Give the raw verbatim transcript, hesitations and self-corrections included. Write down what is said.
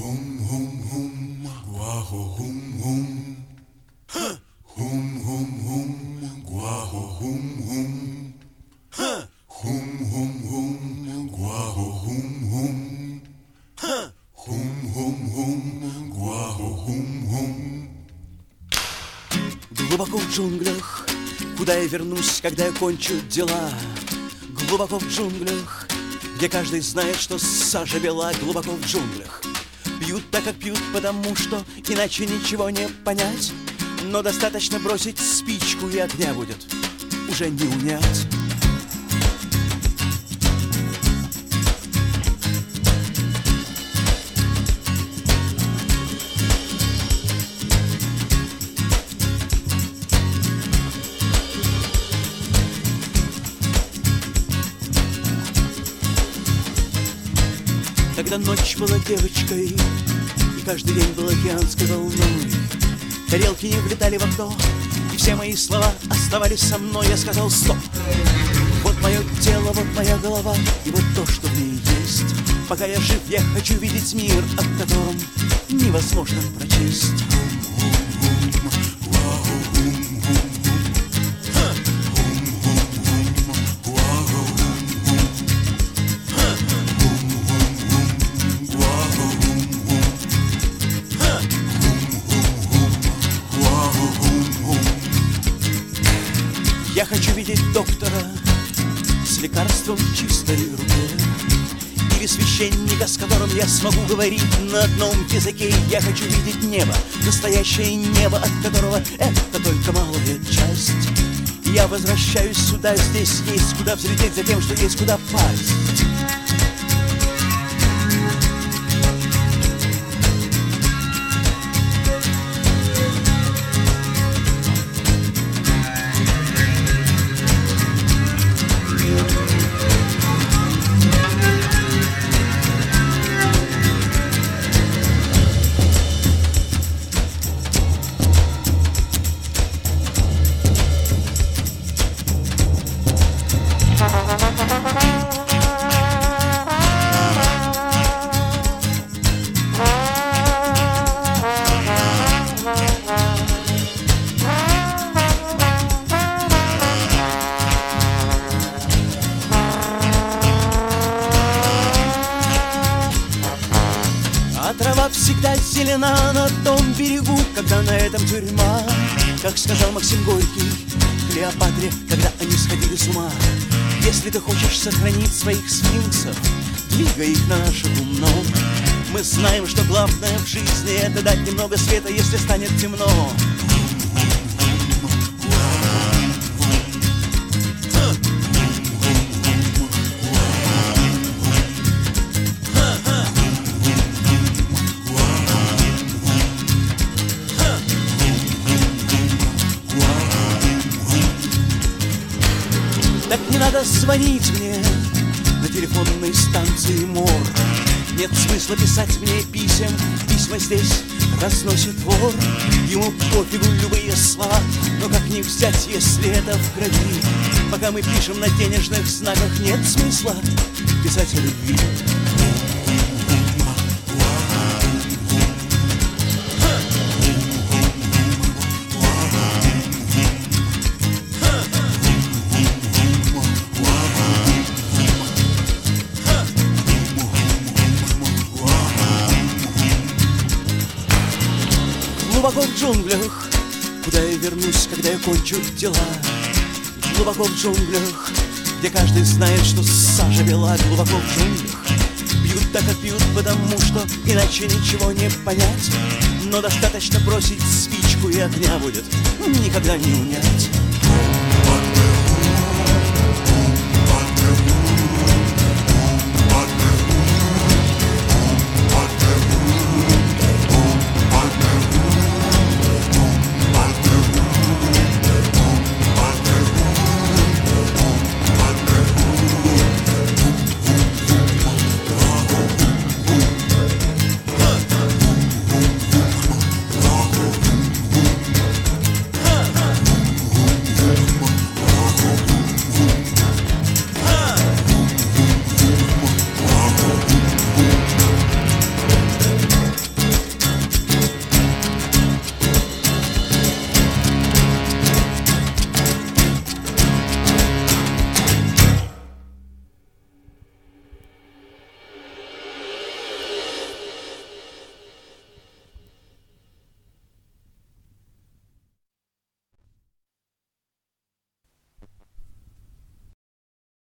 Глубоко в джунглях, куда я вернусь, когда я кончу дела. Глубоко в джунглях, где каждый знает, что сажа бела. Глубоко в джунглях пьют так, как пьют, потому что иначе ничего не понять. Но достаточно бросить спичку, и огня будет уже не унять. Когда ночь была девочкой, и каждый день был океанской волной, тарелки не влетали в окно, и все мои слова оставались со мной. Я сказал: стоп! Вот мое тело, вот моя голова, и вот то, что в ней есть. Пока я жив, я хочу видеть мир, о котором невозможно прочесть. Я хочу видеть доктора с лекарством в чистой руке, или священника, с которым я смогу говорить на одном языке. Я хочу видеть небо, настоящее небо, от которого это только малая часть. Я возвращаюсь сюда, здесь есть куда взлететь за тем, что есть куда пасть. А трава всегда зелена на том берегу, когда на этом тюрьма. Как сказал Максим Горький Клеопатре, когда они сходили с ума: если ты хочешь сохранить своих сфинксов, двигай их на наше гумно. Мы знаем, что главное в жизни — это дать немного света, если станет темно. Так не надо звонить мне на телефонной станции МОР. Нет смысла писать мне писем, письма здесь разносит вор. Ему пофигу любые слова, но как не взять, если это в крови? Пока мы пишем на денежных знаках, нет смысла писать о любви. Глубоко в джунглях, куда я вернусь, когда я кончу дела. Глубоко в джунглях, где каждый знает, что сажа бела. Глубоко в джунглях пьют так, как пьют, потому что иначе ничего не понять. Но достаточно бросить спичку, и огня будет никогда не унять.